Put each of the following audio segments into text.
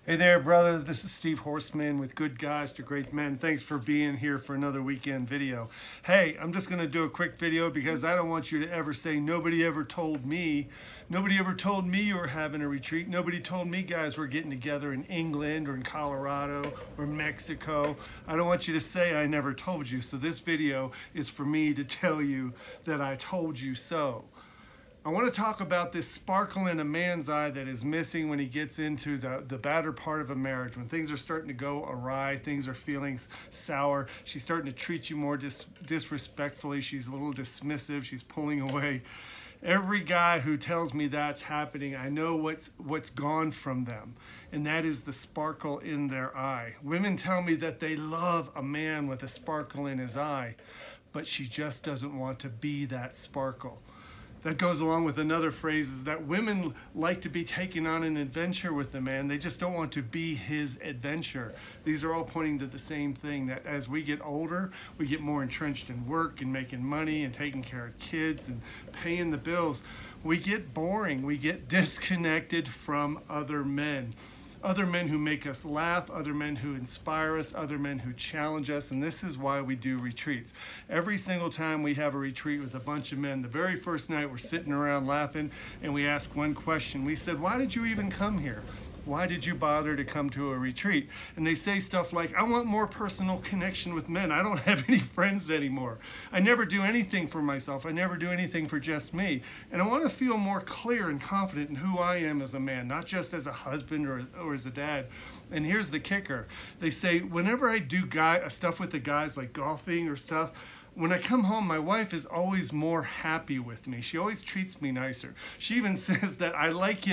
Hey there, brother. This is Steve Horseman with Good Guys to Great Men. Thanks for being here for another weekend video. Hey, I'm just going to do a quick video because I don't want you to ever say, nobody ever told me. Nobody ever told me you were having a retreat. Nobody told me guys were getting together in England or in Colorado or Mexico. I don't want you to say I never told you. So this video is for me to tell you that I told you so. I want to talk about this sparkle in a man's eye that is missing when he gets into the better part of a marriage. When things are starting to go awry, things are feeling sour, she's starting to treat you more disrespectfully, she's a little dismissive, she's pulling away. Every guy who tells me that's happening, I know what's gone from them, and that is the sparkle in their eye. Women tell me that they love a man with a sparkle in his eye, but she just doesn't want to be that sparkle. That goes along with another phrase is that women like to be taken on an adventure with the man. They just don't want to be his adventure. These are all pointing to the same thing, that as we get older, we get more entrenched in work and making money and taking care of kids and paying the bills. We get boring. We get disconnected from other men. Other men who make us laugh, other men who inspire us, other men who challenge us, and this is why we do retreats. Every single time we have a retreat with a bunch of men, the very first night we're sitting around laughing and we ask one question. We said, why did you even come here? Why did you bother to come to a retreat? And they say stuff like, I want more personal connection with men. I don't have any friends anymore. I never do anything for myself. I never do anything for just me. And I want to feel more clear and confident in who I am as a man, not just as a husband or as a dad. And here's the kicker. They say, whenever I do stuff with the guys like golfing or stuff, when I come home, my wife is always more happy with me. She always treats me nicer. She even says that I like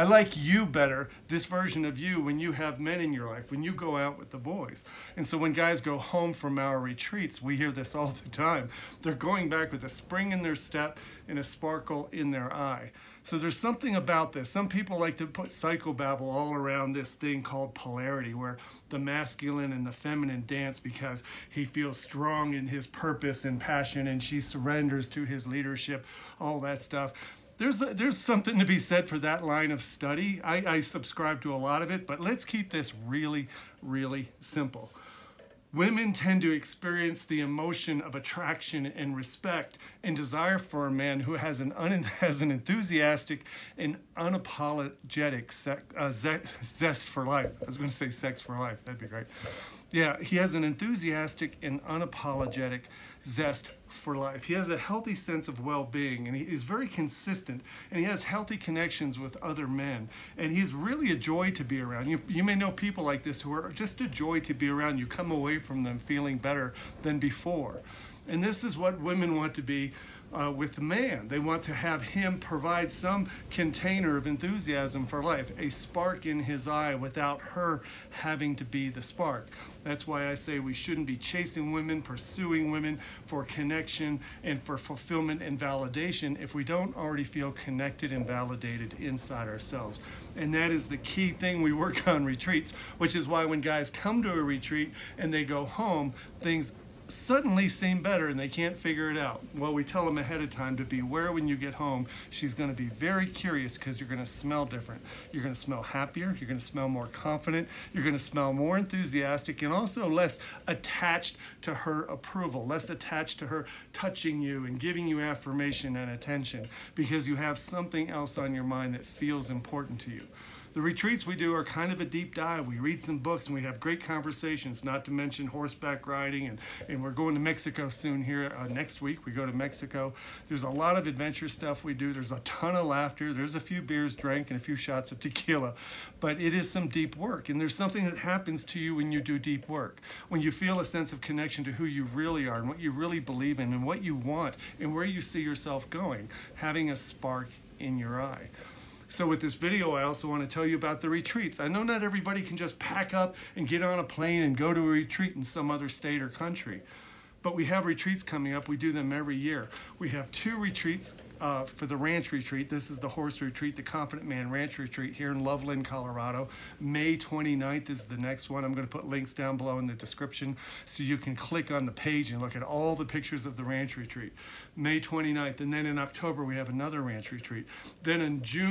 you better, this version of you, when you have men in your life, when you go out with the boys. And so when guys go home from our retreats, we hear this all the time. They're going back with a spring in their step and a sparkle in their eye. So there's something about this. Some people like to put psychobabble all around this thing called polarity, where the masculine and the feminine dance because he feels strong in his purpose and passion, and she surrenders to his leadership, all that stuff. There's something to be said for that line of study. I subscribe to a lot of it, but let's keep this really, really simple. Women tend to experience the emotion of attraction and respect and desire for a man who has an enthusiastic and unapologetic zest for life. I was going to say sex for life. That'd be great. Yeah, he has an enthusiastic and unapologetic zest for life. He has a healthy sense of well-being, and he is very consistent, and he has healthy connections with other men, and he's really a joy to be around. You may know people like this who are just a joy to be around. You come away from them feeling better than before. And this is what women want to be with the man. They want to have him provide some container of enthusiasm for life, a spark in his eye without her having to be the spark. That's why I say we shouldn't be chasing women, pursuing women for connection and for fulfillment and validation if we don't already feel connected and validated inside ourselves. And that is the key thing we work on retreats, which is why when guys come to a retreat and they go home, things suddenly seem better and they can't figure it out. Well, we tell them ahead of time to beware when you get home. She's going to be very curious because you're going to smell different. You're going to smell happier. You're going to smell more confident. You're going to smell more enthusiastic and also less attached to her approval, less attached to her touching you and giving you affirmation and attention because you have something else on your mind that feels important to you. The retreats we do are kind of a deep dive. We read some books and we have great conversations, not to mention horseback riding, and we're going to Mexico soon here next week. We go to Mexico. There's a lot of adventure stuff we do. There's a ton of laughter. There's a few beers drank and a few shots of tequila, but it is some deep work. And there's something that happens to you when you do deep work, when you feel a sense of connection to who you really are and what you really believe in and what you want and where you see yourself going, having a spark in your eye. So with this video, I also want to tell you about the retreats. I know not everybody can just pack up and get on a plane and go to a retreat in some other state or country. But we have retreats coming up. We do them every year. We have 2 retreats for the ranch retreat. This is the horse retreat, the Confident Man Ranch Retreat here in Loveland, Colorado. May 29th is the next one. I'm going to put links down below in the description so you can click on the page and look at all the pictures of the ranch retreat. May 29th. And then in October, we have another ranch retreat. Then in June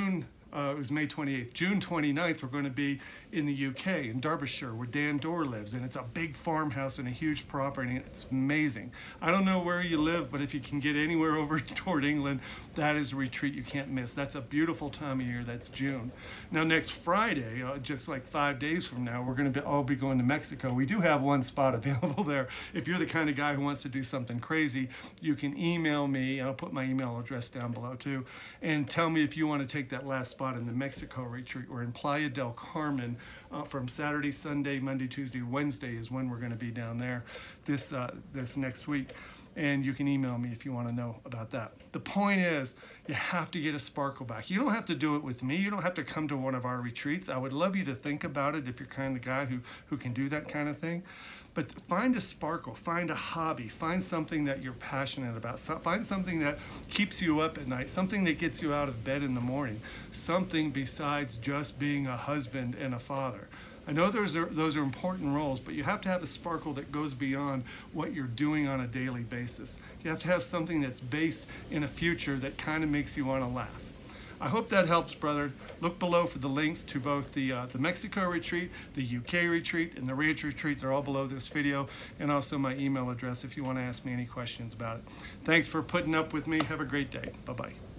It was May 28th. June 29th, we're going to be in the UK, in Derbyshire, where Dan Dorr lives. And it's a big farmhouse and a huge property. And it's amazing. I don't know where you live, but if you can get anywhere over toward England, that is a retreat you can't miss. That's a beautiful time of year. That's June. Now, next Friday, just like 5 days from now, we're going to all be going to Mexico. We do have one spot available there. If you're the kind of guy who wants to do something crazy, you can email me. I'll put my email address down below too, and tell me if you want to take that last spot in the Mexico retreat. We're in Playa del Carmen from Saturday, Sunday, Monday, Tuesday, Wednesday is when we're going to be down there this next week. And you can email me if you want to know about that. The point is, you have to get a sparkle back. You don't have to do it with me. You don't have to come to one of our retreats. I would love you to think about it if you're kind of the guy who can do that kind of thing. But find a sparkle, find a hobby, find something that you're passionate about, find something that keeps you up at night, something that gets you out of bed in the morning, something besides just being a husband and a father. I know those are important roles, but you have to have a sparkle that goes beyond what you're doing on a daily basis. You have to have something that's based in a future that kind of makes you want to laugh. I hope that helps, brother. Look below for the links to both the Mexico retreat, the UK retreat, and the Ranch retreat. They're all below this video, and also my email address if you want to ask me any questions about it. Thanks for putting up with me. Have a great day. Bye-bye.